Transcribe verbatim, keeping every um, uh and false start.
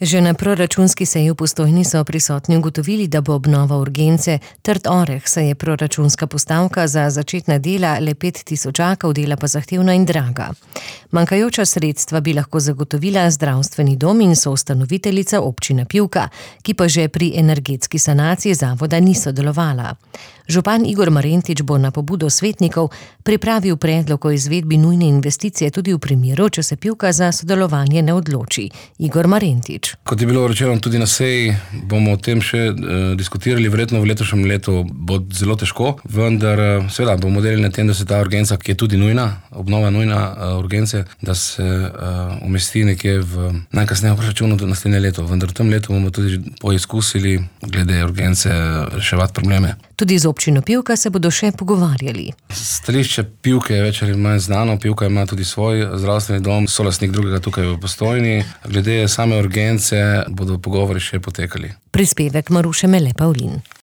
Že na proračunski seji v Postojni so prisotni ugotovili, da bo obnova urgence trd oreh, saj je proračunska postavka za začetna dela le pet tisočakov, dela pa zahtevna in draga. Manjkajoča sredstva bi lahko zagotovila zdravstveni dom in soustanoviteljica občina Pivka, ki pa že pri energetski sanaciji zavoda ni sodelovala. Župan Igor Marentič bo na pobudo svetnikov pripravil predlog o izvedbi nujne investicije tudi v primeru, če se Pivka za sodelovanje ne odloči. Igor Marentič. Kot je bilo rečeno tudi na seji, bomo o tem še eh, diskutirali, verjetno v letošnjem letu bo zelo težko, vendar eh, seveda bomo delili na tem, da se ta urgenca, ki je tudi nujna, obnova nujna eh, urgence, da se eh, umesti nekje v najkasneje proračunu do naslednje leto, vendar v tem letu bomo tudi poizkusili glede urgence reševati probleme. Tudi z občino Pivka se bodo še pogovarjali. Stališče Pivke je več ali manj znano, Pivka ima tudi svoj zdravstveni dom, solastnik drugega tukaj v Postojni. Glede same urgence bodo pogovori še potekali. Prispevek Maruše Mele Pavlin.